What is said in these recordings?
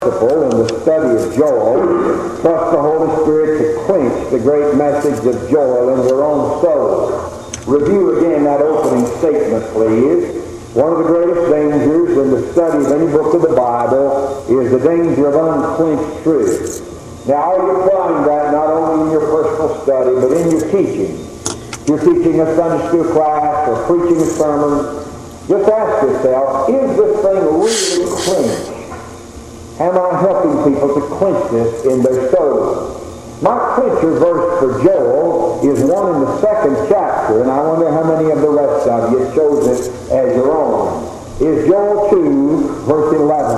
principle in the study of Joel. Trust the Holy Spirit to clinch the great message of Joel in your own soul. Review again that opening statement, please. One of the greatest dangers in the study of any book of the Bible is the danger of unclinched truth. Now, are you applying that not only in your personal study, but in your teaching? If you're teaching a Sunday school class or preaching a sermon, just ask yourself, is this thing really clinched? Am I helping people to clinch this in their souls? My clincher verse for Joel is one in the 2nd chapter, and I wonder how many of the rest of you chose it as your own. Is Joel 2, verse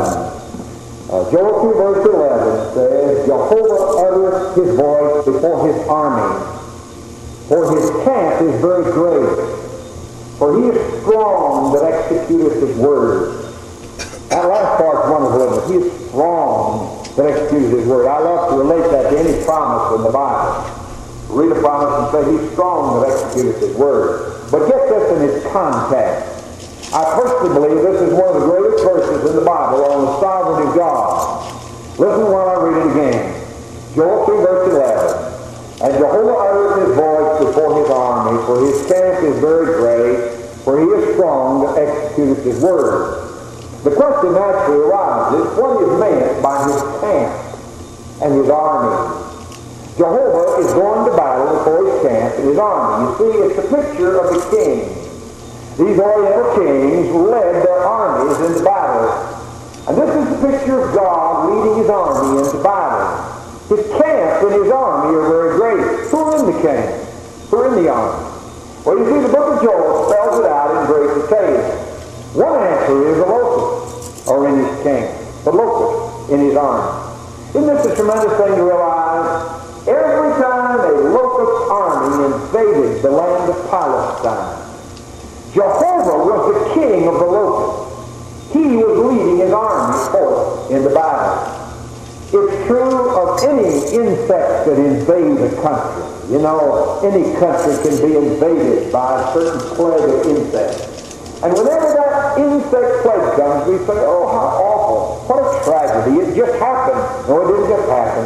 11. Joel 2, verse 11 says, Jehovah uttereth his voice before his army, for his camp is very great. For he is strong that executeth his word. That last part's wonderful, isn't it? He is strong that executes his word. I love to relate that to any promise in the Bible. Read a promise and say, he's strong that executes his word. But get this in its context. I personally believe this is one of the greatest verses in the Bible on the sovereignty of God. Listen while I read it again. Joel 3, verse 11. And Jehovah uttereth his voice before his army, for his camp is very great, for he is strong that executeth his word. The question naturally arises, what is meant by his camp and his army? Jehovah is going to battle before his camp and his army. You see, it's a picture of the king. These Oriental kings led their armies into battle. And this is the picture of God leading his army into battle. His camp and his army are very great. Who are in the camp? Who are in the army? Well, you see, the book of Joel spells it out in great detail. One answer is the locust, or in his camp. The locust in his army. Isn't this a tremendous thing to realize? Every time a locust army invaded the land of Palestine, Jehovah was the king of the locusts. He was leading his army forth into battle. It's true of any insect that invade a country. You know, any country can be invaded by a certain plague of insects. And whenever that insect plague comes, we say, oh, how awful. What a tragedy. It just happened. No, it didn't just happen.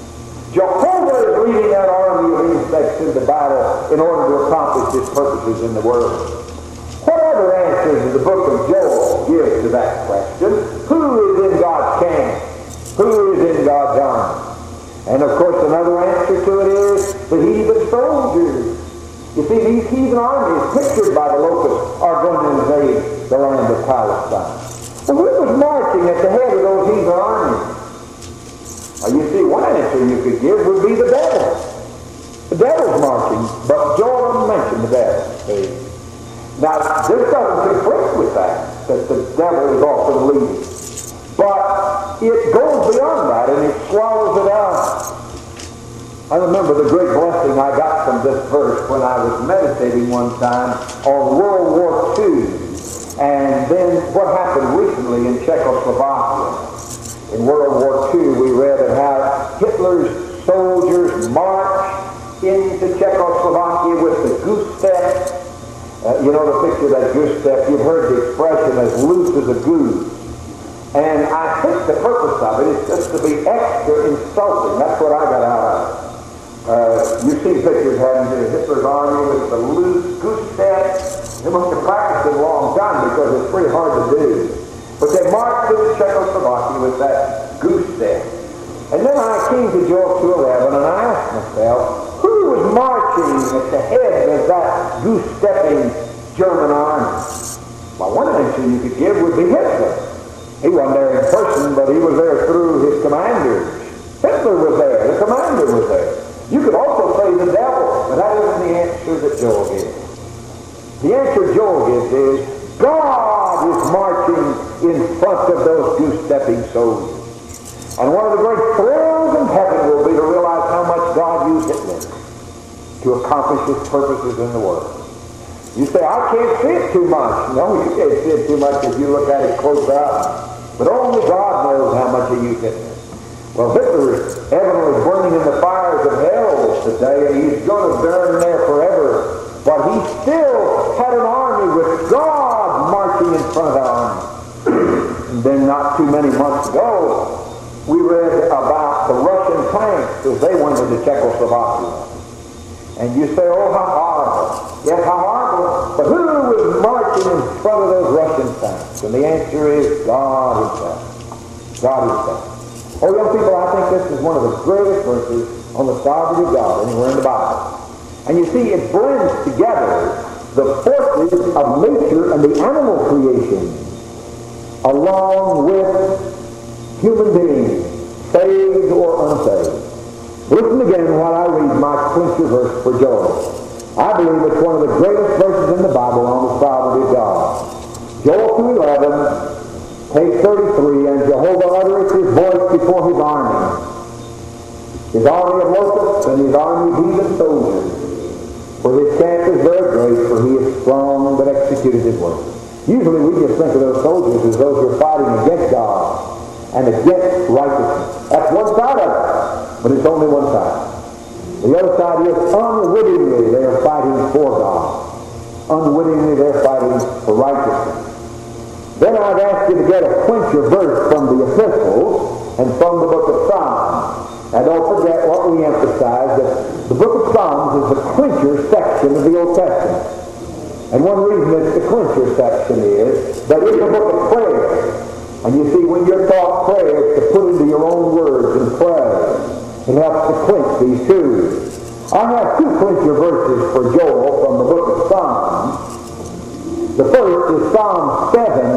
Jehovah is leading that army of insects into battle in order to accomplish his purposes in the world. What other answers does the book of Joel give to that question? Who is in God's camp? Who is in God's army? And of course another answer to it is the heathen soldiers. You see, these heathen armies pictured by the locusts are going to invade the land of Palestine. Well, who was marching at the head of those heathen armies? Well, you see, one answer you could give would be the devil. The devil's marching, but Joel doesn't mention the devil. See? Now, this doesn't conflict with that the devil is often leading. But it goes beyond that, and it swallows it up. I remember the great blessing I got from this verse when I was meditating one time on World War II. And then what happened recently in Czechoslovakia. In World War II, we read of how Hitler's soldiers marched into Czechoslovakia with the goose step. You know the picture of that goose step. You've heard the expression as loose as a goose. And I think the purpose of it is just to be extra insulting. That's what I got out of it. You see pictures having Hitler's army with the loose goose step. They must have practiced it a long time because it's pretty hard to do. But they marched into Czechoslovakia with that goose step. And then I came to Joel 2:11 and I asked myself, who was marching at the head of that goose-stepping German army? Well, one answer you could give would be Hitler. He wasn't there in person, but he was there through his commanders. Hitler was there. The commander was there. You could also say the devil, but that isn't the answer that Joel gives. The answer Joel gives is, God is marching in front of those goose-stepping soldiers. And one of the great thrills in heaven will be to realize how much God used Hitler to accomplish his purposes in the world. You say, I can't see it too much. No, you can't see it too much if you look at it close up. But only God knows how much he used Hitler. Well, Hitler is evidently burning in the fires of hell today, and he's going to burn there forever. But he still had an army with God marching in front of the army. And then not too many months ago, tanks as they went into Czechoslovakia. And you say, oh, how horrible. Yes, how horrible. But who was marching in front of those Russian tanks? And the answer is God Himself. God Himself. Oh, young people, I think this is one of the greatest verses on the sovereignty of God anywhere in the Bible. And you see, it blends together the forces of nature and the animal creation, along with human beings, saved or unsaved. Listen again while I read my clincher verse for Joel. I believe it's one of the greatest verses in the Bible on the sovereignty of God. Joel 2:11, page 33, and Jehovah uttereth his voice before his army of locusts and his army of heathen soldiers. For his camp is very great, for he is strong but executed his work. Usually we just think of those soldiers as those who are fighting against God and against righteousness. That's one side of it. But it's only one side. The other side is unwittingly they are fighting for God. Unwittingly they're fighting for righteousness. Then I'd ask you to get a clincher verse from the epistles and from the book of Psalms. Now don't forget what we emphasize, that the book of Psalms is the clincher section of the Old Testament. And one reason it's the clincher section is that it's a book of prayer. And you see, when you're taught prayer, it's to put into your own words and pray. It helps to clinch these two. I have two clincher verses for Joel from the book of Psalms. The first is Psalm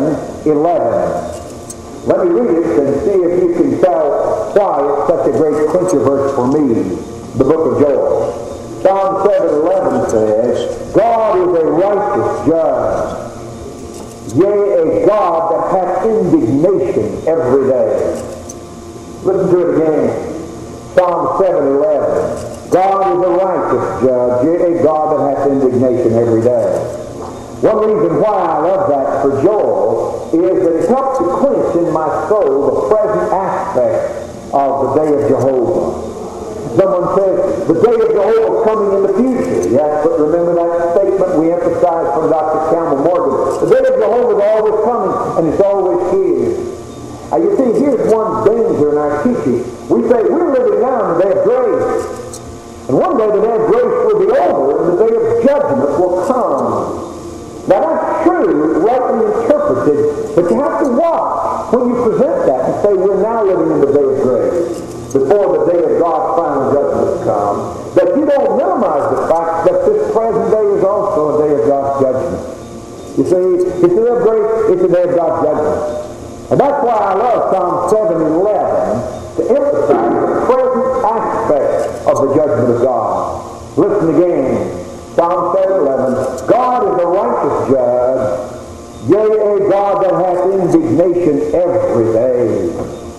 7:11. Let me read it and see if you can tell why it's such a great clincher verse for me, the book of Joel. Psalm 7:11 says, God is a righteous judge, yea, a God that hath indignation every day. Listen to it again. Psalm 7:11. God is a righteous judge, yea, a God that hath indignation every day. One reason why I love that for Joel is that it helps to clinch in my soul the present aspect of the day of Jehovah. Someone says, the day of Jehovah is coming in the future. Yes, but remember that statement we emphasized from Dr. Campbell Morgan. The day of Jehovah is always coming, and it's always here. You see, here's one danger in our teaching. We say, we're living now in the day of grace. And one day the day of grace will be over, and the day of judgment will come. Now that's true, rightly interpreted, but you have to watch when you present that and say, we're now living in the day of grace, before the day of God's final judgment comes, that you don't minimize the fact that this present day is also a day of God's judgment. You see, it's a day of grace, it's a day of God's judgment. And that's why I love Psalm 7:11 to emphasize the present aspect of the judgment of God. Listen again. Psalm 7:11. God is a righteous judge, yea, a God that hath indignation every day.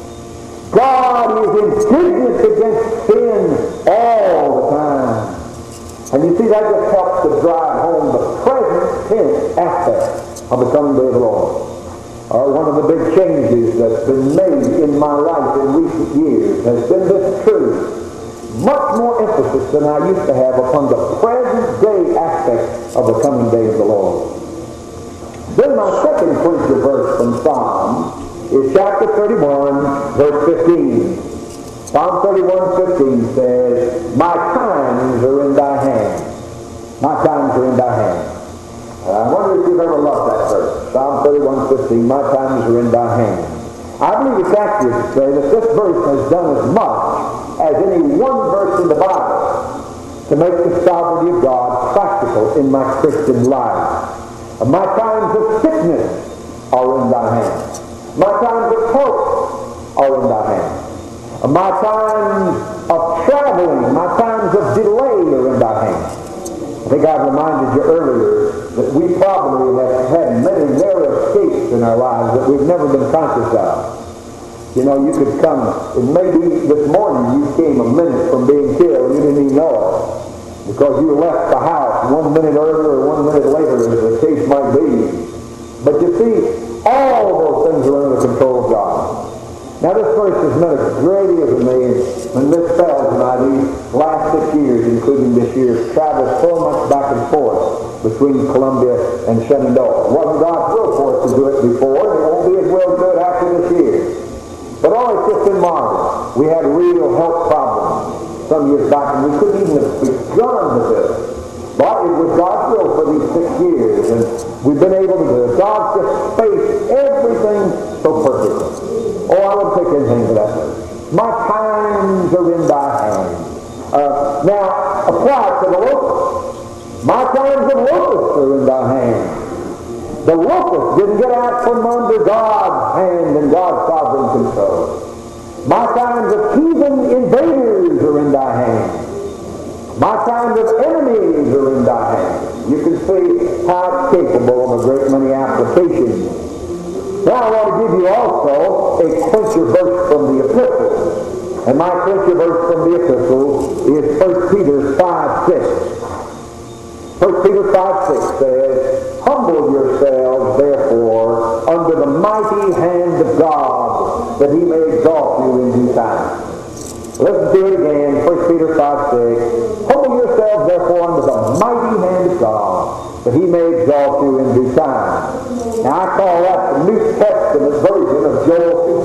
God is indignant against sin all the time. And you see, that just helps to drive home the present tense aspect of the coming day of the Lord. One of the big changes that's been made in my life in recent years has been this truth. Much more emphasis than I used to have upon the present day aspect of the coming day of the Lord. Then my second clincher verse from Psalm is chapter 31, verse 15. Psalm 31:15 says, my times are in thy hand. My times are in thy hand. I wonder if you've ever loved that verse. Psalm 31:15, my times are in thy hand. I believe it's accurate to say that this verse has done as much as any one verse in the Bible to make the sovereignty of God practical in my Christian life. My times of sickness are in thy hand. My times of hope are in thy hand. My times of traveling, my times of delay are in thy hand. I think I reminded you earlier that we probably have had many narrow escapes in our lives that we've never been conscious of. You know, you could come, and maybe this morning you came a minute from being killed, you didn't even know it. Because you left the house 1 minute earlier or 1 minute later, as the case might be. But you see, all of those things are under the control of God. Now this verse has meant a great deal to me, and Miss Fells and I, these last 6 years, including this year, traveled so much back and forth between Columbia and Shenandoah. It wasn't God's will for us to do it before, and it won't be His will to do it after this year. But oh, it's just been marvelous. We had real health problems some years back, and we couldn't even have begun to do it. But it was God's will for these 6 years, and we've been able to do it. God just spaced everything so perfectly. Oh, I wouldn't take anything for that. My times are in thy hand. Now, apply it to the locust. My times of locusts are in thy hand. The locust didn't get out from under God's hand and God's sovereign control. My times of heathen invaders are in thy hand. My times of enemies are in thy hand. You can see how it's capable of a great many applications. Now I want to give you also a clincher verse from the epistle. And my clincher verse from the epistle is 1 Peter 5:6. 1 Peter 5:6 says, Humble yourselves, therefore, under the mighty hand of God, that he may exalt you in due time. Let's do it again. 1 Peter 5:6. Humble yourselves, therefore, under the mighty hand of God, that he may exalt you in due time. Now, I call that the New Testament version of Joel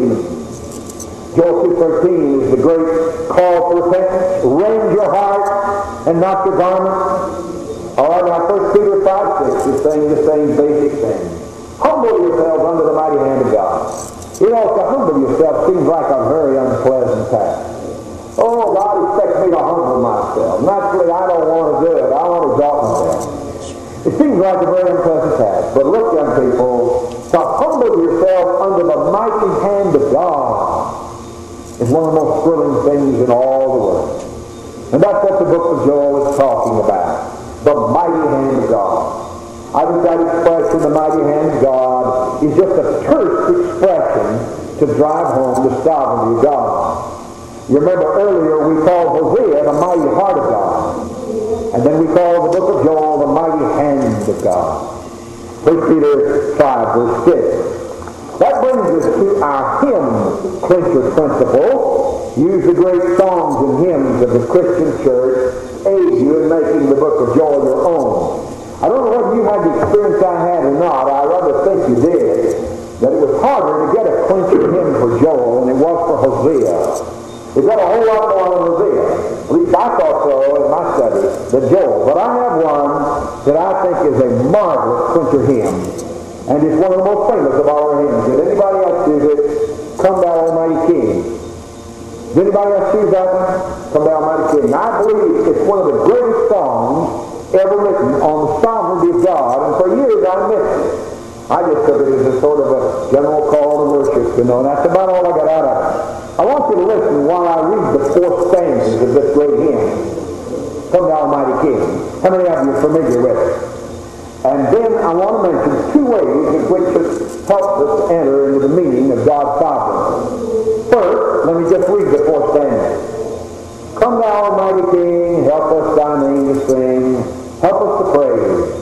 2:13. Joel 2:13 is the great call for repentance. Rend your heart and not your garment. All right, now 1 Peter 5:6 is saying the same basic thing. Humble yourselves under the mighty hand of God. You know, to humble yourself seems like a very unpleasant task. Oh, God expects me to humble myself. Naturally, I don't want to do it. I want to exalt myself. It seems like a very unpleasant task. But look, young people, to humble yourself under the mighty hand of God is one of the most thrilling things in all the world. And that's what the book of Joel is talking about. The mighty hand of God. I think that expression, the mighty hand of God, is just a terse expression to drive home the sovereignty of God. You remember earlier we called Hosea the mighty heart of God. And then we called the book of Joel the mighty hand of God. 1 Peter 5 verse 6. That brings us to our hymn clincher principle. Use the great songs and hymns of the Christian church aid you in making the book of Joel your own. I don't know whether you had the experience I had or not. I rather think you did. That it was harder to get a clincher hymn for Joel than it was for Hosea. It got a whole lot more than Hosea. At least I thought so in my study, than Joel. But I have one that I think is a marvelous clincher hymn. And it's one of the most famous of all our hymns. Did anybody else choose it? Come Thou Almighty King. Did anybody else choose that one? Come Thou Almighty King. I believe it's one of the greatest songs ever written on the sovereignty of God, and for years I missed it. I just took it as a sort of a general call to worship, you know, and that's about all I got out of it. I want you to listen while I read the 4 stanzas of this great hymn, Come Thou Almighty King. How many of you are familiar with it? And then I want to mention 2 ways in which it helps us enter into the meaning of God's sovereignty. First, let me just read the 4 stanzas. Come Thou Almighty King, help us thy name to sing, help us to praise.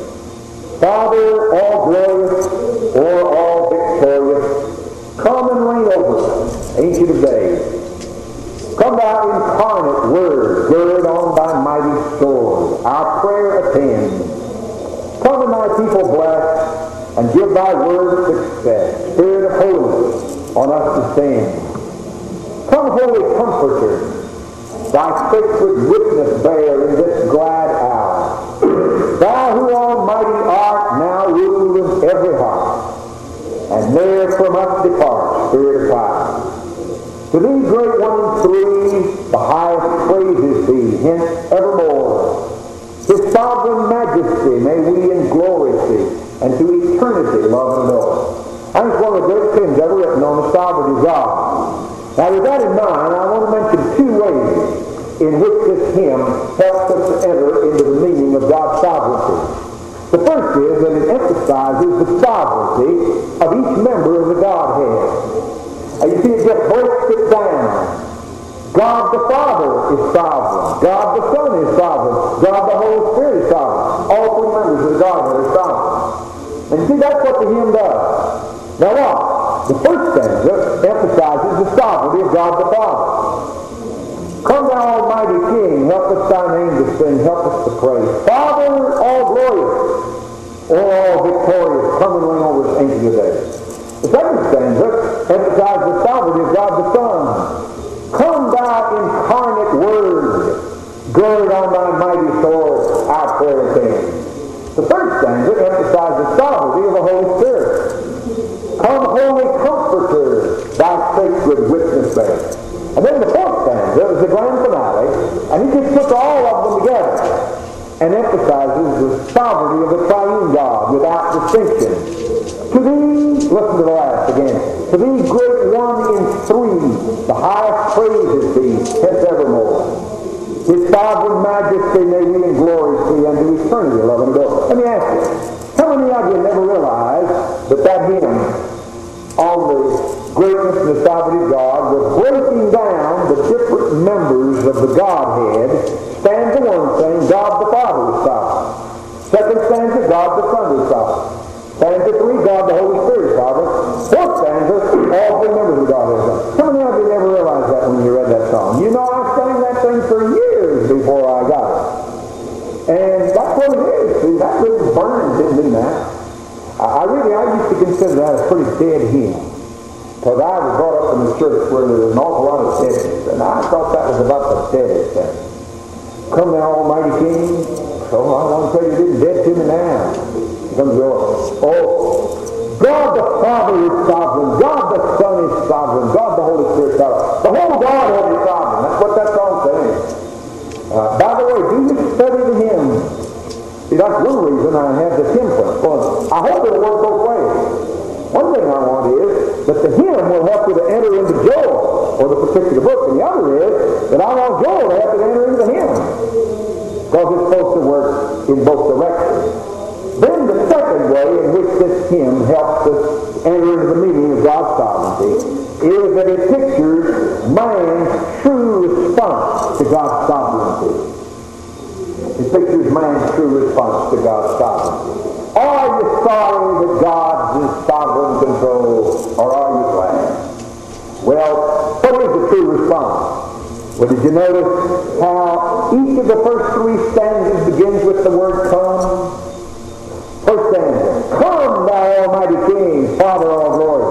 Father, all glorious, or all victorious, come and reign over us, Ancient of Days. Come Thou incarnate Word, gird on thy mighty sword, our prayer attend. Come and thy people bless, and give thy word success, Spirit of holiness, on us to send. Come, Holy Comforter, thy sacred witness bear in this glad hour. Thou who almighty art, now rule in every heart, and ne'er from us depart, Spirit of power. To thee, great one in 3, the highest praises be, hence evermore. His sovereign majesty may we in glory see, and to eternity love and adore. I think it's one of the great things ever written on the sovereignty of God. Now with that in mind, I want to mention 2 ways in which this hymn helps us to enter into the meaning of God's sovereignty. The first is that it emphasizes the sovereignty of each member of the Godhead. You see, it just breaks it down. God the Father is sovereign. God the Son is sovereign. God the Holy Spirit is sovereign. All 3 members of the Godhead are sovereign. And you see, that's what the hymn does. Now what? The first stanza emphasizes the sovereignty of God the Father. Come Thou Almighty King, help us thy name to sing, help us to praise. Father, all glorious, or all victorious, come and reign over us, Ancient of Days. The second stanza emphasizes the sovereignty of God the Son. Come Thou incarnate Word, stanza emphasizes the sovereignty of the Holy Spirit. Come, Holy Comforter, thy sacred witness bear. And then the fourth stanza is the grand finale, and he just puts all of them together and emphasizes the sovereignty of the triune God without distinction. To thee, listen to the last again, to thee, great one in three, the highest praise is thee, hence evermore. His sovereign majesty may we in glory see unto eternity love and adore. Let me ask you, how many of you never realized that hymn on the greatness and the sovereignty of God was breaking down the different members of the Godhead? Stanza 1 saying God the Father is sovereign. Second stanza, God the Son is sovereign. Stanza 3, God the Holy Spirit is sovereign. Fourth stanza, all three members of God are sovereign. How many of you never realized that when you read that song? You know, I sang that thing for years before I got it. And that's what it is. See, that little burn didn't mean that. I used to consider that a pretty dead hymn. Because I was brought up in the church where there was an awful lot of deadness, and I thought that was about the deadest thing. Come now, Almighty King. So I want to tell you, you're getting dead to me now. Here comes the Lord. Oh, God the Father is sovereign. God the Son is sovereign. God the Holy Spirit is sovereign. The whole Godhead is sovereign. That's what that song's saying. By the way, do you study the hymn? See, that's one reason I have the temperance. Well, I hope it'll work both ways. One thing I want is that the hymn will help you to enter into Joel, or the particular book, and the other is that I want Joel to have to enter into the hymn, because it's supposed to work in both directions. Then the second way in which this hymn helps us enter into the meaning of God's sovereignty is that it pictures man's true response to God's sovereignty. It pictures man's true response to God's sovereignty. Are you sorry that God's in sovereign control, or are you glad? Well, what is the true response? Well, did you notice how each of the first three stanzas begins with the word come? First stanza, come thou Almighty King, Father of glory.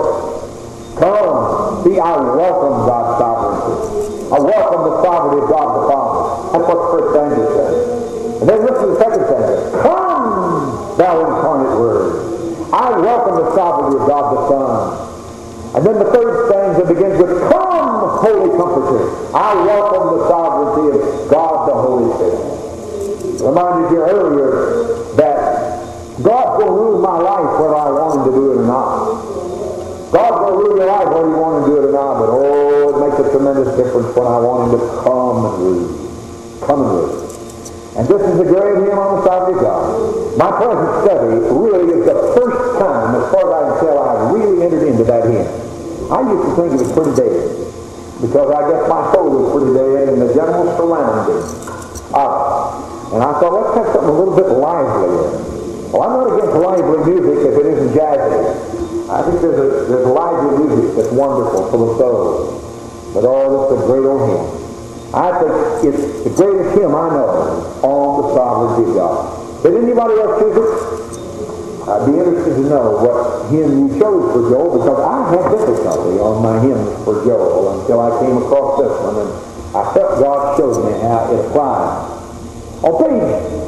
Come. See, I welcome God's sovereignty. I welcome the sovereignty of God the Father. That's what the first stanza says. And then listen to the second stanza. Come, thou incarnate Word. I welcome the sovereignty of God the Son. And then the third stanza begins with, come, Holy Comforter. I welcome the sovereignty of God the Holy Spirit. I reminded you earlier that God's going to rule my life whether I want Him to do it or not. God's going to rule your life whether you want Him to do it or not, but oh, it makes a tremendous difference when I want Him to come and rule. Come and rule. And this is a great hymn on the sovereignty of God. My present study really is the first time, as far as I can tell, I've really entered into that hymn. I used to think it was pretty dead, because I guess my soul was pretty dead in the general surrounding of it. And I thought, let's have something a little bit livelier. Well, I'm not against lively music if it isn't jazzy. I think there's lively music that's wonderful for the soul. But oh, it's a great old hymn. I think it's the greatest hymn I know on the sovereignty of God. Did anybody else choose it? I'd be interested to know what hymn you chose for Joel, because I had difficulty on my hymns for Joel until I came across this one, and I felt God showed me how it applied. On page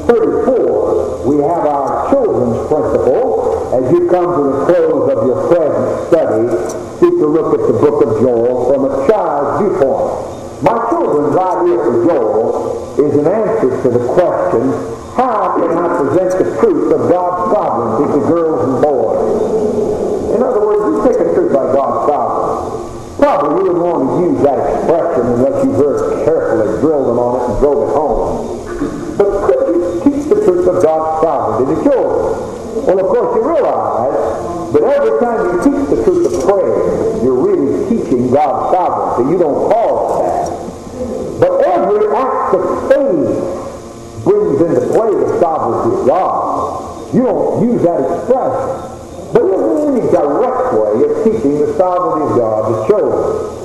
34, we have our children's principle. As you come to the close of your present study, seek to look at the book of Joel from a child's viewpoint. My children's idea for Joel is an answer to the question, how can I present the truth of God's sovereignty to girls and boys? In other words, you take a truth by God's sovereignty. Probably you wouldn't want to use that expression unless you very carefully drilled them on it and drove it home. But could you teach the truth of God's sovereignty to children? Well, of course, you realize that every time you teach the truth of prayer, you're really teaching God's sovereignty. You don't call it that. But every act of faith brings into play the sovereignty of God. You don't use that expression. But there isn't any direct way of teaching the sovereignty of God to children.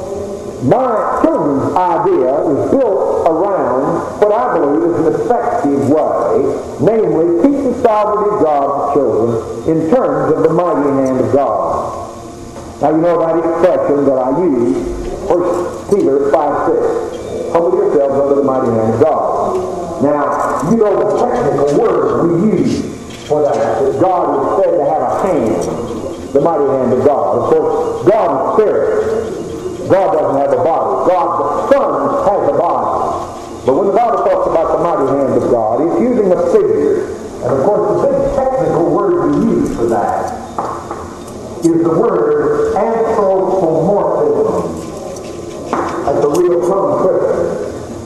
My children's idea is built around what I believe is an effective way, namely, teach the sovereignty of God to children in terms of the mighty hand of God. Now, you know that expression that I use, 1 Peter 5:6. Humble yourselves under the mighty hand of God. Now, you know the technical word we use for that God is said to have a hand, the mighty hand of God. Of course, God is spirit. God doesn't have a body. God, the Son, has a body. But when the Bible talks about the mighty hand of God, it's using a figure. And of course, the big technical word we use for that is the word anthropomorphism. That's a real tongue twister.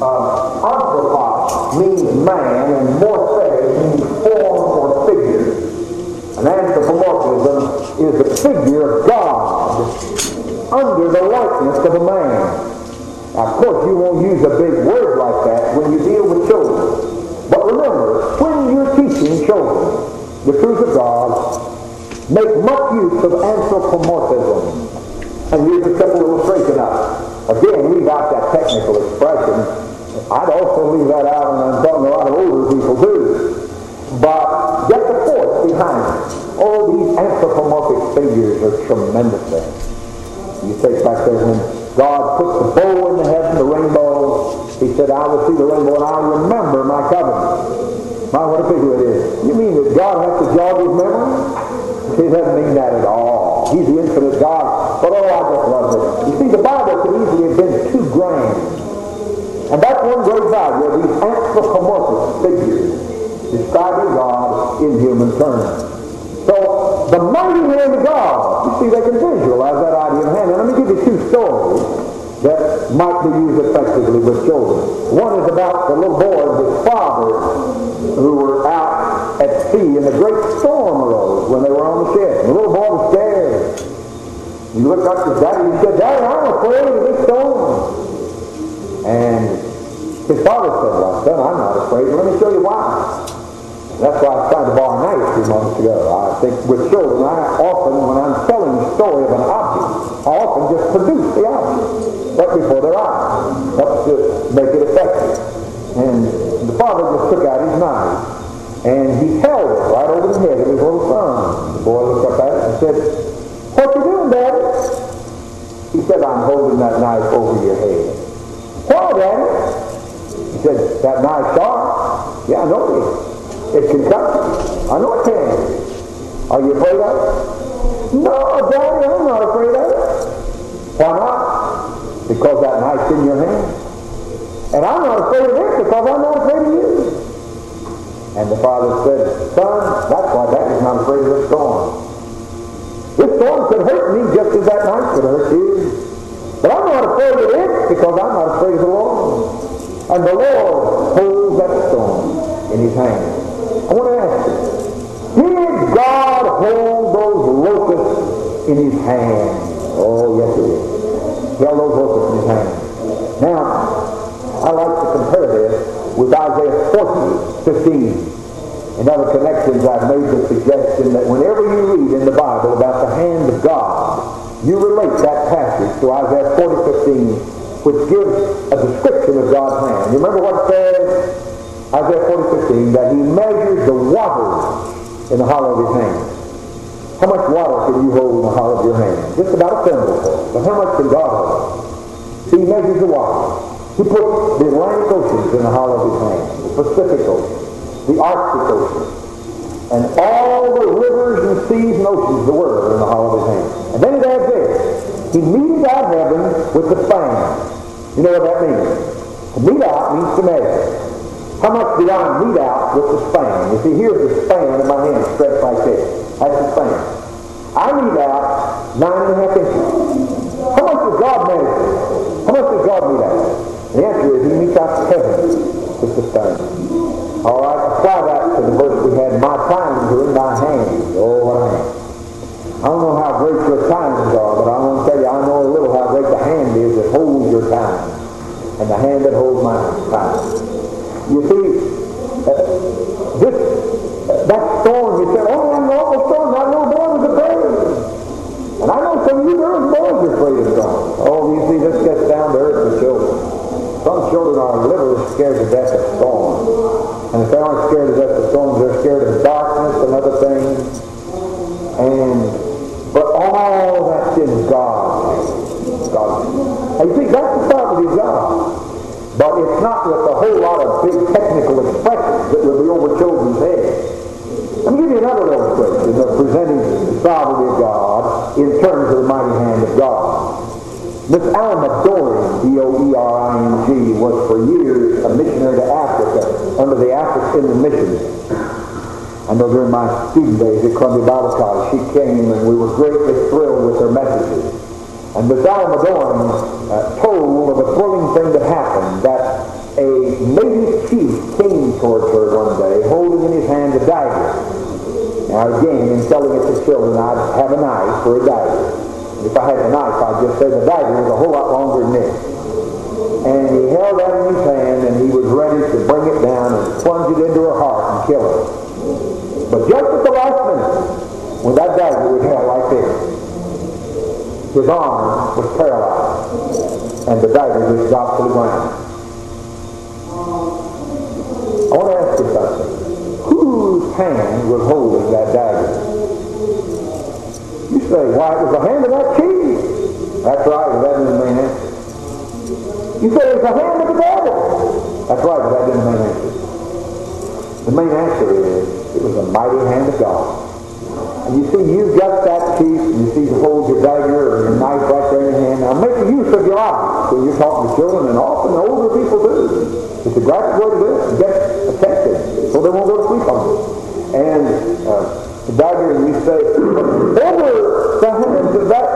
Anthropos means man, and morphe means form or figure. An anthropomorphism is the figure of God under the likeness of a man. Now, of course, you won't use a big word like that when you deal with children. But remember, when you're teaching children the truth of God, make much use of anthropomorphism. And here's a simple illustration of it. Again, leave out that technical expression. I'd also leave that out, and I'm talking to a lot of older people too. But get the force behind it. All these anthropomorphic figures are tremendous things. You take back there when God put the bow in the heaven, the rainbow. He said, I will see the rainbow and I'll remember my covenant. My, what a figure it is. You mean that God has to jog his memory? He doesn't mean that at all. He's the infinite God. But oh, I just love it. You see, the Bible could easily have been too grand. And that's one great value of these anthropomorphic figures describing God in human terms. So, the mighty hand of God, you see, they can visualize that idea of hand. And let me give you two stories that might be used effectively with children. One is about the little boy and his father who were out at sea, and a great storm arose when they were on the ship. And the little boy was scared. He looked up to his daddy and he said, Daddy, I'm afraid of this storm. And his father said, well, son, I'm not afraid. Let me show you why. That's why I was trying to borrow a knife a few months ago. I think with children, I often, when I'm telling the story of an object, I often just produce the object right before their eyes. Helps to make it effective. And the father just took out his knife, and he held it right over the head of his little son. The boy looked up at it and said, what you doing, Daddy? He said, I'm holding that knife over your head. Why, Daddy? He said, that knife sharp? Yeah, I know it is. It can cut you. I know it can. Are you afraid of it? No, Daddy, I'm not afraid of it. Why not? Because that knife's in your hand. And I'm not afraid of it because I'm not afraid of you. And the father said, son, that's why Daddy's not afraid of this storm. This storm could hurt me just as that knife could hurt you. But I'm not afraid of it because I'm not afraid of the Lord. And the Lord holds that storm in his hand. I want to ask you, did God hold those locusts in his hand? Oh, yes, he did. He held those locusts in his hand. Now, I like to compare this with Isaiah 40:15. In other connections, I've made the suggestion that whenever you read in the Bible about the hand of God, you relate that passage to Isaiah 40:15, which gives a description of God's hand. You remember what it says? Isaiah 40:15, that he measures the waters in the hollow of his hand. How much water can you hold in the hollow of your hand? Just about a thimbleful. But how much can God hold? See, he measures the water. He puts the Atlantic Oceans in the hollow of his hand, the Pacific Ocean, the Arctic Ocean, and all the rivers and seas and oceans of the world in the hollow of his hand. And then it adds this. He meted out heaven with the span. You know what that means? To mete out means to measure. How much did I mete out with the span? You see, here's the span in my hand stretched like this. That's the span. I mete out 9.5 inches. How much does God measure? How much does God mete out? The answer is he meets out heaven with the span. All right, apply that to the verse we had. My times are in thy hand. Oh, what a hand. I don't know how great your times are, but I want to tell you, I know a little how great the hand is that holds your time, and the hand that holds my time. You see, that storm, you said, oh, I know the storm, that little boy was afraid. And I know some of you girls and boys are afraid of storms. Oh, you see, this gets down to earth for children. Some children are literally scared to death of storms. And if they aren't scared to death of storms, they're scared of darkness and other things. But all that's in God's hand. And you see, that's the property of God. But it's not with a whole lot of big technical expressions that will be over children's heads. Let me give you an representing the sovereignty of God in terms of the mighty hand of God. Miss Alma Doring, D-O-E-R-I-N-G, was for years a missionary to Africa under the African Mission. I know during my student days at Columbia Bible College, she came and we were greatly thrilled with her messages. And Miss Alma Doring told of a thrilling thing that happened, that a native chief came towards her one day holding in his hand a dagger. Now again, in telling it to children, I'd have a knife for a dagger. And if I had a knife, I'd just say the dagger was a whole lot longer than this. And he held that in his hand and he was ready to bring it down and plunge it into her heart and kill her. But just at the last minute, when that dagger was held like this, his arm was paralyzed and the dagger just dropped to the ground. I want to ask you something. Whose hand was holding that dagger? You say, why, it was the hand of that chief. That's right, but that didn't mean answer. You say, it's the hand of the devil. That's right, but that didn't mean answer. The main answer is, it was the mighty hand of God. And you see, you've got that chief, and you see you hold your dagger or your knife right there in your hand. Now, make use of your objects when you're talking to children, and often older people do. It's a great way to do it, to get attention, so they won't go to sleep on you. And the dagger, and you say, over the hands of that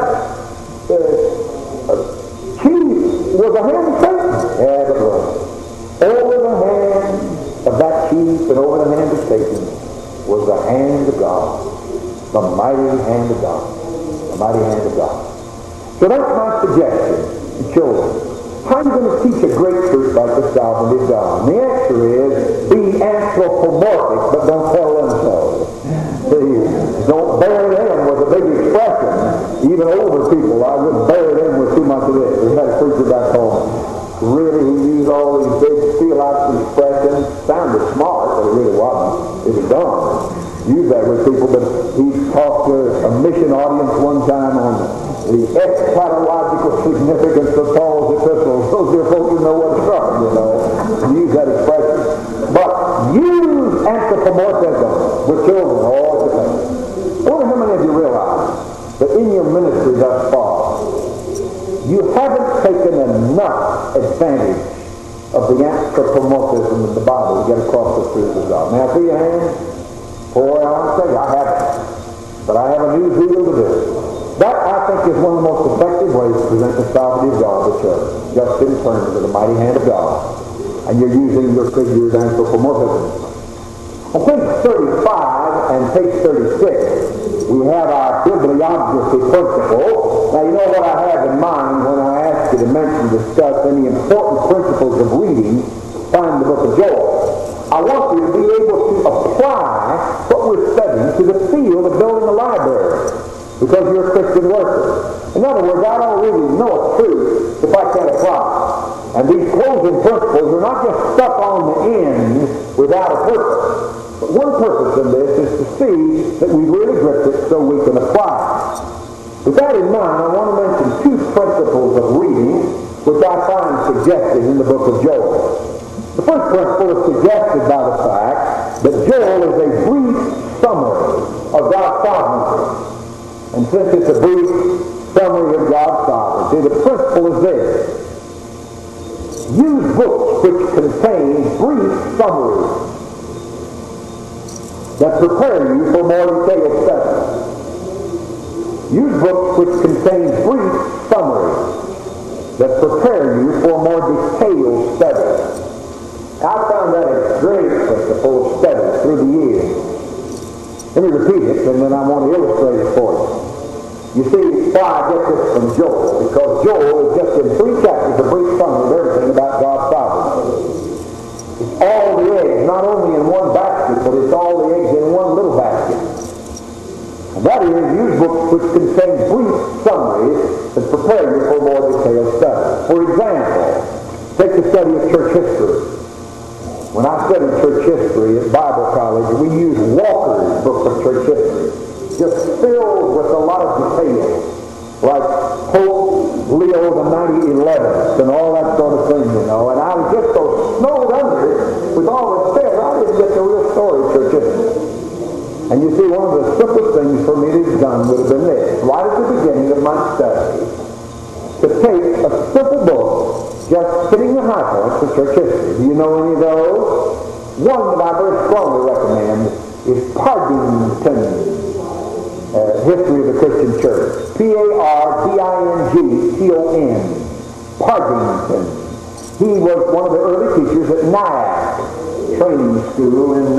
chief was the hand of Satan. Yeah, but Lord, over the hand of that chief and over the hand of Satan was the hand of God. The mighty hand of God. The mighty hand of God. So that's my suggestion to children. How are you going to teach a great truth like the sovereignty of God? And the answer is, be anthropomorphic, but don't tell them so. See, don't bury them with a big expression. Even older people, I wouldn't bury them with too much of this. We had a preacher back home. Really, he used all these big theological expressions. Sounded smart, but it really wasn't. It was dumb. Used that with people, but he talked to a mission audience one time on the eschatological significance of Paul's epistles. Those dear folks who know what's from, you know. Use that expression. But use anthropomorphism with children all the time. I wonder how many of you realize that in your ministry thus far, you haven't taken enough advantage of the anthropomorphism of the Bible to get across the truth of God. Now, see your hands? Boy, I want to tell you, I haven't. But I have a new zeal to do it. That, I think, is one of the most effective ways to present the sovereignty of God to the church. Just in terms of the mighty hand of God. And you're using your figures anthropomorphism. On page 35 and page 36, we have our bibliography principle. Now, you know what I have in mind when I ask you to discuss any important principles of reading. Find the book of Joel. I want you to be able to apply what we're studying to the field of building a library, because you're a Christian worker. In other words, I don't really know a truth if I can't apply. And these closing principles are not just stuck on the end without a purpose. But one purpose in this is to see that we really grip it so we can apply it. With that in mind, I want to mention two principles of reading which I find suggested in the book of Joel. The first principle is suggested by the fact that Joel is a brief summary of God's sovereignty. And since it's a brief summary of God's sovereignty, the principle is this. Use books which contain brief summaries that prepare you for more detailed study. Use books which contain brief summaries that prepare you for more detailed study. I found that a great principle of study through the years. Let me repeat it, and then I want to illustrate it for you. You see why I get this from Joel, because Joel is just in 3 chapters a brief summary of everything about God's sovereignty. It's all the eggs, not only in one basket, but it's all the eggs in one little basket. And that is, use books which contain brief summaries that prepare you for more detailed study. For example, take the study of church history. When I studied church history at Bible college, we used Walker's book of church history, just filled with a lot of details, like Pope Leo the 11th and all that sort of thing, you know. And I was just so snowed under it with all it said, I didn't get the real story of church history. And you see, one of the simplest things for me to have done would have been this, right at the beginning of my study, to take a simple book, just hitting the high points of church history. Do you know any of those? One that I very strongly recommend is Partington, History of the Christian Church. P-A-R-D-I-N-G-T-O-N. Partington. He was one of the early teachers at NIAC training school on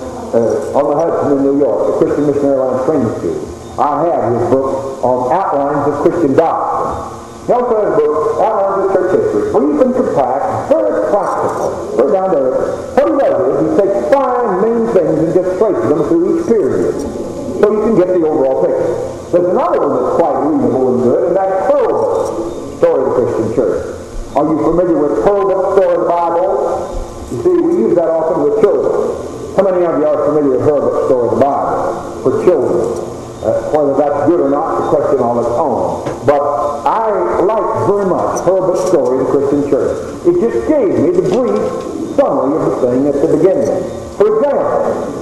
the Hudson in New York, the Christian Missionary Line Training School. I have his book on Outlines of Christian Doctrine. He also has a book, Outlines of Church History, brief and compact, very practical, very down to earth. What he does is he takes 5 main things and just traces them through each period, so you can get the overall picture. There's another one that's quite reasonable and good, and that's Hurlbut's Story of the Christian Church. Are you familiar with Hurlbut's Story of the Bible? You see, we use that often with children. How many of you are familiar with Hurlbut's Story of the Bible for children? Whether that's good or not is a question on its own. But I like very much Hurlbut's Story of the Christian Church. It just gave me the brief summary of the thing at the beginning. For example,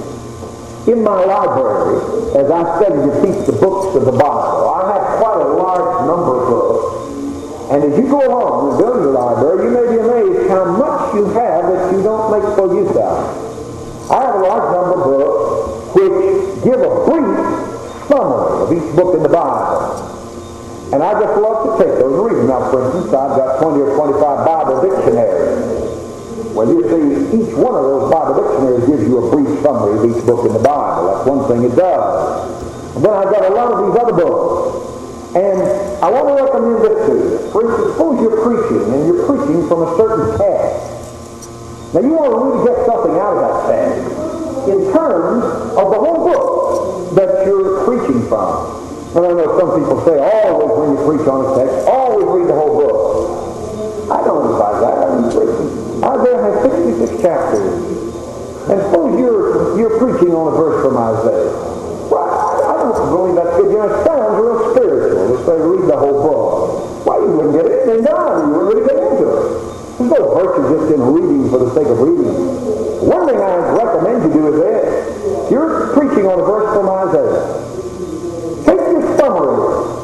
in my library, as I study to teach the books of the Bible, I have quite a large number of books. And as you go along and build your library, you may be amazed how much you have that you don't make full use of. I have a large number of books which give a brief summary of each book in the Bible. And I just love to take those and read them. Now, for instance, I've got 20 or 25 Bible dictionaries. Well, you see, each one of those Bible dictionaries gives you a brief summary of each book in the Bible. That's one thing it does. And then I've got a lot of these other books. And I want to recommend this to you. For instance, suppose you're preaching, and you're preaching from a certain text. Now, you want to really get something out of that text in terms of the whole book that you're preaching from. And I know some people say, always when you preach on a text, always read the whole book. I don't advise that. I mean, Isaiah has 66 chapters. And suppose you're preaching on a verse from Isaiah. Well, I don't believe that's good. You know, it sounds real spiritual to say read the whole book. Why, you wouldn't get it in down. You wouldn't really get into it. There's no virtue just in reading for the sake of reading. One thing I recommend you do is this. You're preaching on a verse from Isaiah. Take your summary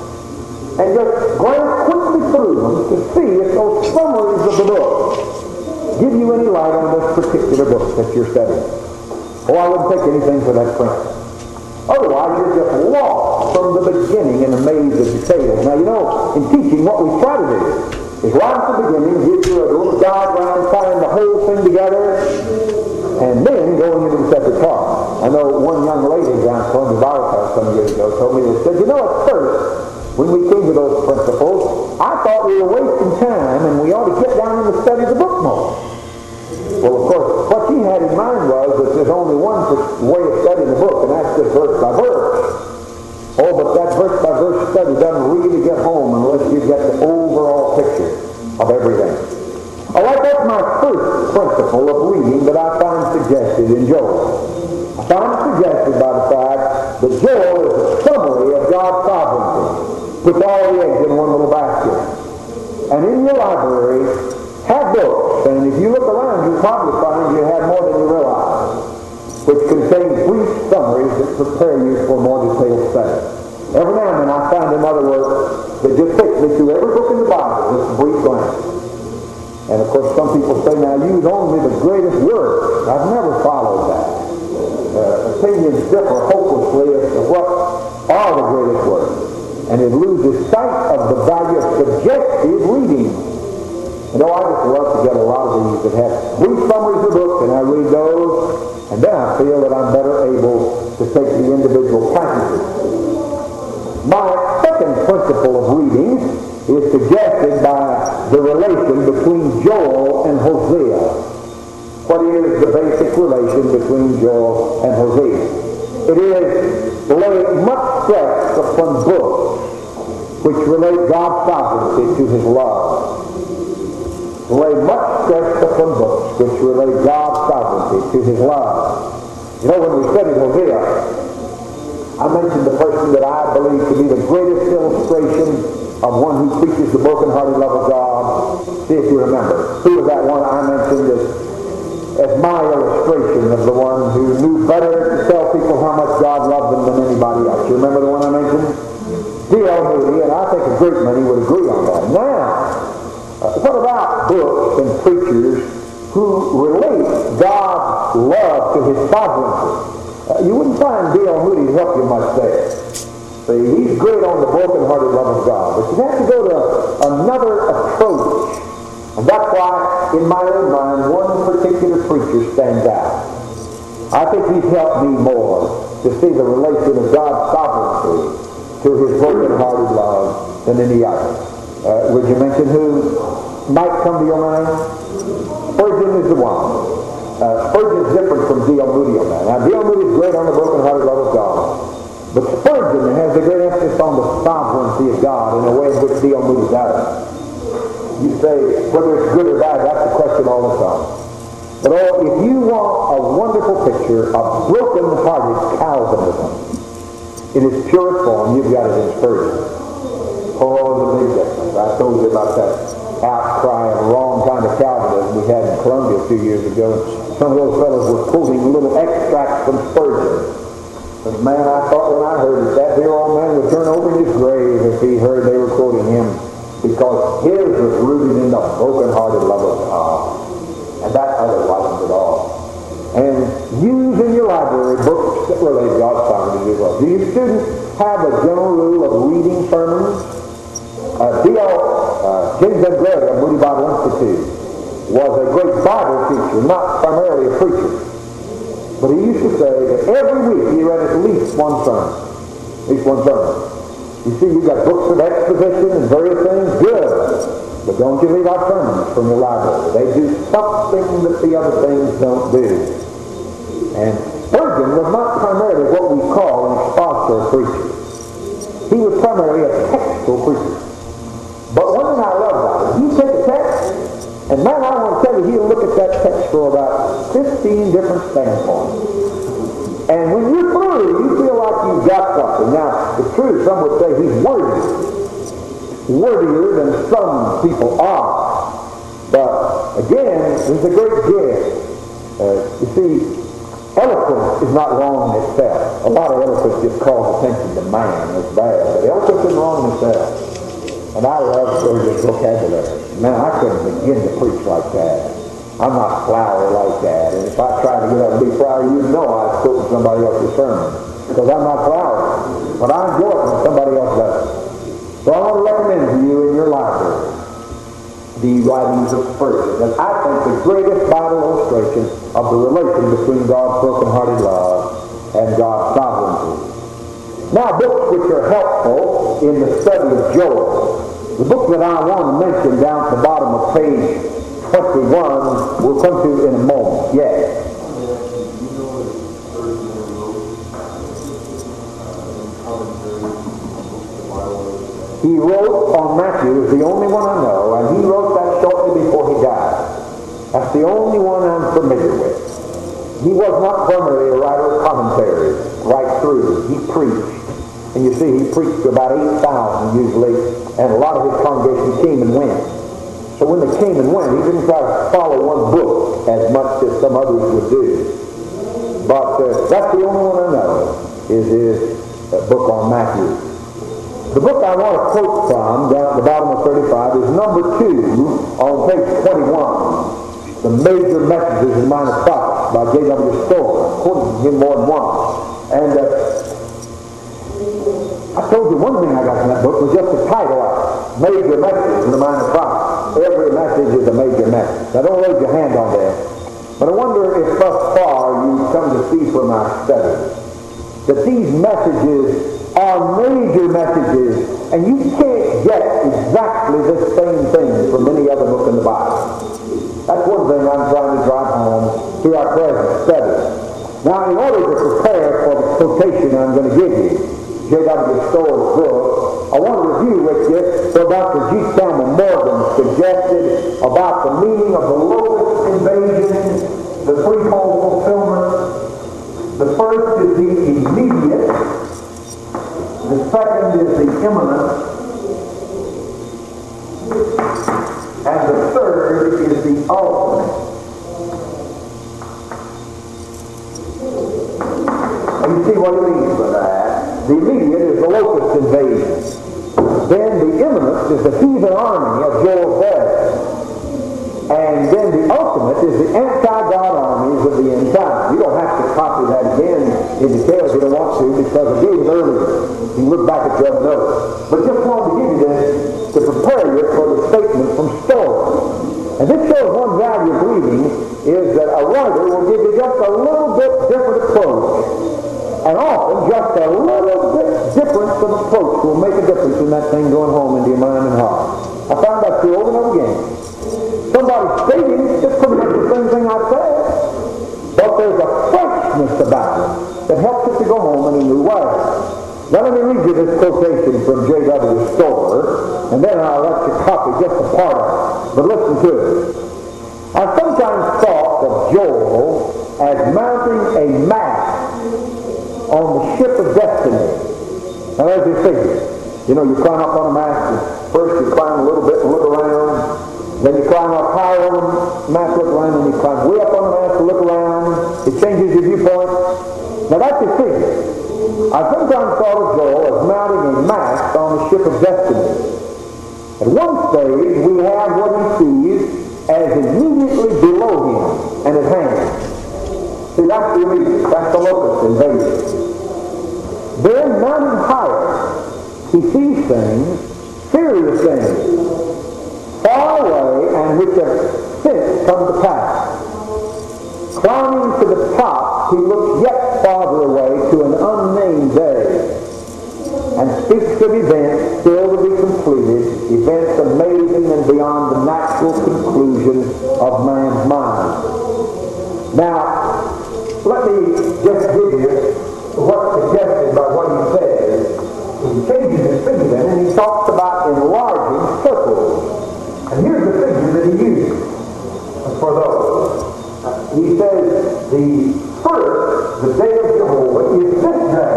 and just glance quickly through them to see if those summaries of the book give you any light on this particular book that you're studying. Oh, I wouldn't take anything for that principle. Otherwise, you're just lost from the beginning in a maze of details. Now, you know, in teaching, what we try to do is right at the beginning, give you a little diagram, tying the whole thing together, and then going into the separate parts. I know one young lady down at Columbia Bible College some years ago told me, they said, you know, at first, when we came to those principles, I thought we were wasting time and we ought to get down and study the book more. Well, of course, what she had in mind was that there's only one way of studying the book, and that's just verse by verse. Oh, but that verse by verse study doesn't really get home unless you get the overall picture of everything. All right, that's my first principle of reading that I find suggested in Joel. I find it suggested by the fact that Joel is a summary of God's sovereignty. Puts all the eggs in one little basket. And in your library, have books, and if you look around, you'll probably find you have more than you realize, which contain brief summaries that prepare you for more detailed study. Every now and then I find another work that just takes me through every book in the Bible, just a brief glance. And of course, some people say, now use only the greatest words. I've never followed that. Opinions differ hopelessly as to what are the greatest words. And it loses sight of the value of suggestive reading. You know, I just love to get a lot of these that have brief summaries of books, and I read those, and then I feel that I'm better able to take the individual passages. My second principle of reading is suggested by the relation between Joel and Hosea. What is the basic relation between Joel and Hosea? It is lay much stress upon books which relate God's sovereignty to His love. Lay much stress upon books which relate God's sovereignty to His love. You know, when we studied Hosea, I mentioned the person that I believe to be the greatest illustration of one who preaches the broken-hearted love of God. See if you remember. Who was that one I mentioned that as my illustration of the one who knew better to tell people how much God loved them than anybody else. You remember the one I mentioned? D.L. Moody, and I think a great many would agree on that. Now, what about books and preachers who relate God's love to His sovereignty? You wouldn't find D.L. Moody to help you much there. See, he's great on the broken-hearted love of God, but you have to go to another approach. And that's why, in my own mind, one particular preacher stands out. I think he's helped me more to see the relation of God's sovereignty to His broken-hearted love than any other. Would you mention who might come to your mind? Spurgeon is the one. Spurgeon is different from D.L. Moody on that. Now, D.L. Moody is great on the broken-hearted love of God. But Spurgeon has a great emphasis on the sovereignty of God in a way in which D.L. Moody does. You say, whether it's good or bad, that's the question all the time. But if you want a wonderful picture of broken-hearted Calvinism in its purest form, you've got it in Spurgeon. Oh, the big difference. I told you about that outcry of wrong kind of Calvinism we had in Columbia a few years ago. Some of those fellows were quoting little extracts from Spurgeon. But man, I thought when I heard it, that dear old man would turn over in his grave if he heard they were quoting him, because his was rooted in the broken-hearted love of God. And that other wasn't at all. And use in your library books that relate God's sovereignty as well. Do you students have a general rule of reading sermons? James M. Grady of Moody Bible Institute was a great Bible teacher, not primarily a preacher. But he used to say that every week he read at least one sermon. At least one sermon. You see, you've got books of exposition and various things, good. But don't you leave out sermons from your library. They do something that the other things don't do. And Spurgeon was not primarily what we call an expositor preacher. He was primarily a textual preacher. But one thing I love about it, you take a text, and man, I want to tell you, he'll look at that text for about 15 different standpoints. And when you're through, you feel like you've got something. Now, it's true, some would say he's worthier than some people are. But, again, there's a great gift. You see, eloquence is not wrong in itself. A lot of eloquence just calls attention to man. It's bad. But eloquence isn't wrong in itself. And I love Spurgeon's vocabulary. Man, I couldn't begin to preach like that. I'm not flowery like that. And if I tried to get up and be flowery, you'd know I was quoting somebody else's sermon. Because I'm not flowery. But I enjoy it when somebody else does it. So I want to recommend to you in your library the writings of Spurgeon. And I think the greatest Bible illustration of the relation between God's broken-hearted love and God's sovereignty. Now, books which are helpful in the study of Joel. The book that I want to mention down at the bottom of page 21 we'll come to in a moment. Yes. He wrote on Matthew, is the only one I know, and he wrote that shortly before he died. That's the only one I'm familiar with. He was not primarily a writer of commentaries right through. He preached. And you see, he preached to about 8,000 usually, and a lot of his congregation came and went. So when they came and went, he didn't try to follow one book as much as some others would do. But that's the only one I know, is his book on Matthew. The book I want to quote from, down at the bottom of 35, is number 2 on page 21. The Major Messages in Minor Prophets by J.W. Storer. I've quoted him more than once. And I told you one thing I got from that book was just the title of it, Major Messages in the Minor Prophets. Every message is a major message. Now don't raise your hand on that. But I wonder if thus far you've come to see from our study that these messages are major messages, and you can't get exactly the same thing from any other book in the Bible. That's one thing I'm trying to drive home through our present study. Now, in order to prepare for the quotation I'm going to give you, J.W. Storer's book, I want to review with you what Dr. G. Campbell Morgan suggested about the meaning of the lowest invasion, the threefold fulfillment. The first is the immediate, the second is the imminent, and the third is the ultimate. what he means by that. The immediate is the locust invasion. Then the imminent is the heathen army of Joel's day. And then the ultimate is the anti-God armies of the end time. You don't have to copy that again in detail if you don't want to, because I gave it earlier. You can look back at your other notes. But just wanted to give you this to prepare you for the statement from Story. And this shows one value of reading is that a writer will give you just a little bit different approach. And often just a little bit difference of approach will make a difference in that thing going home into your mind and heart. I found that true over and over again. Somebody stating it's pretty much the same thing I said, but there's a freshness about it that helps it to go home in a new way. Now let me read you this quotation from J.W. Storer, and then I'll let you copy just a part of it. But listen to it. I sometimes thought of Joel as mounting a mast on the ship of destiny. Now there's your figure. You know, you climb up on a mast, and first you climb a little bit and look around. Then you climb up higher on the mast, look around, and you climb way up on the mast to look around. It changes your viewpoint. Now that's your figure. I sometimes thought of Joel as mounting a mast on the ship of destiny. At one stage, we have what he sees as immediately below him and at hand. See, that's the immediate. That's the locust invasion. Then, mounting higher, he sees things, serious things, far away and which have since come to pass. Climbing to the top, he looks yet farther away to an unnamed day and speaks of events still to be completed, events amazing and beyond the natural conclusion of man's mind. Now, let me just give you what's suggested by what he says. He changes his figure then, and he talks about enlarging circles. And here's the figure that he uses for those. He says the first, the day of Jehovah, is this day.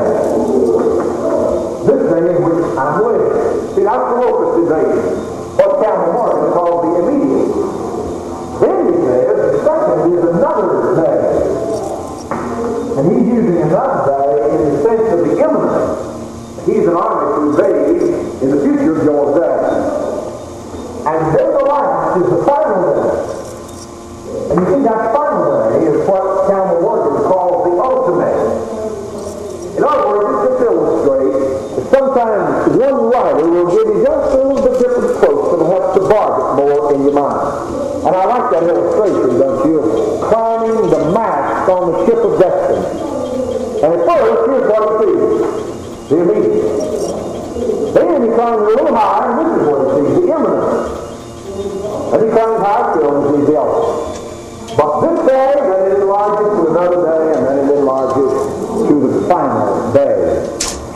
This day in which I'm living. See, that's the locust invasion. What Calvin Martin calls the immediate. Then he says the second is another day. And he's using another day in the sense of the imminent. He's an army to invade in the future of Joel's day. And then the last is the final day. And you see, that final day is what Calvin Morgan calls the ultimate. In other words, it just illustrates that sometimes one writer will give you just a little bit different approach and help to bargain more in your mind. And I like that illustration, don't you? Climbing the mast on the ship of destiny. And at first, here's what it sees. The immediate. Then he climbs a little higher, and this is what he sees, the imminent. And he climbs higher still and sees the ultimate. But this day, then it enlarges to another day, and then it enlarges to the final day.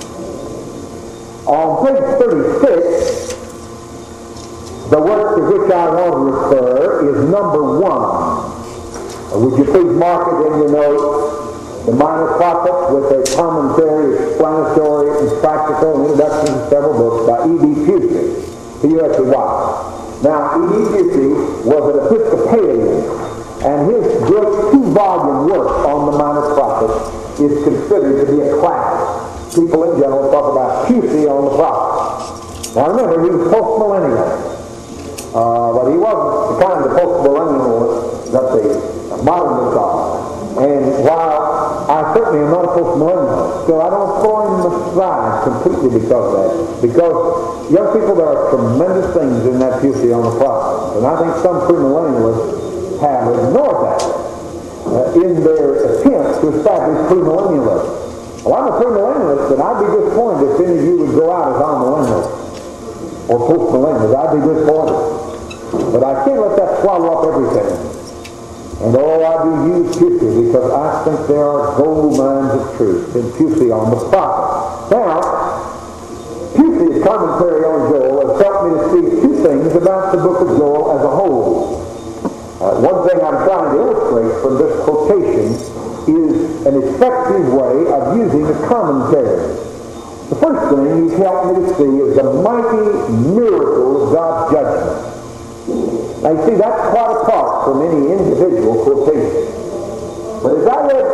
On page 36, the work to which I want to refer is number 1. Would you please mark it in your notes? The Minor Prophets with a commentary, explanatory, and practical, and introduction to several books by E.B. Pusey, P-U-S-E-Y. Now, E.B. Pusey was an Episcopalian, and his great 2-volume work on the Minor Prophets is considered to be a classic. People in general talk about Pusey on the prophets. Now remember, he was post-millennial. But he wasn't the kind of post-millennial that the modernists are. And while I certainly am not a post-millennial, still I don't throw him aside completely because of that. Because young people, there are tremendous things in that Pusey on the prophets. And I think some premillennialists have ignored that in their attempt to establish premillennialism. Well, I'm a premillennialist, and I'd be disappointed if any of you would go out as amillennialists or postmillennials. I'd be disappointed. But I can't let that swallow up everything. And I do use Pusey because I think there are gold mines of truth in Pusey on the prophet. Now, Pusey's commentary on Joel has helped me to see 2 things about the book of Joel as a whole. One thing I'm trying to illustrate from this quotation is an effective way of using a commentary. The first thing he's helped me to see is the mighty miracle of God's judgment. Now you see, that's quite apart from any individual quotation. But as I read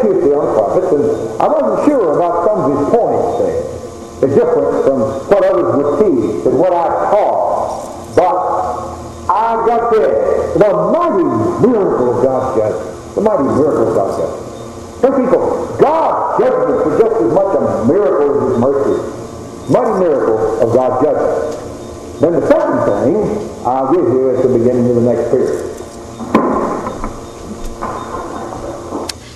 history on prophets, and I wasn't sure about some of his points there. They're different from what others would teach and what I taught. But I got there. The mighty miracle of God's judgment. The mighty miracle of God's judgment. Some people, God's judgment is just as much a miracle as his mercy. Mighty miracle of God's judgment. Then the second thing I'll give you at the beginning of the next period.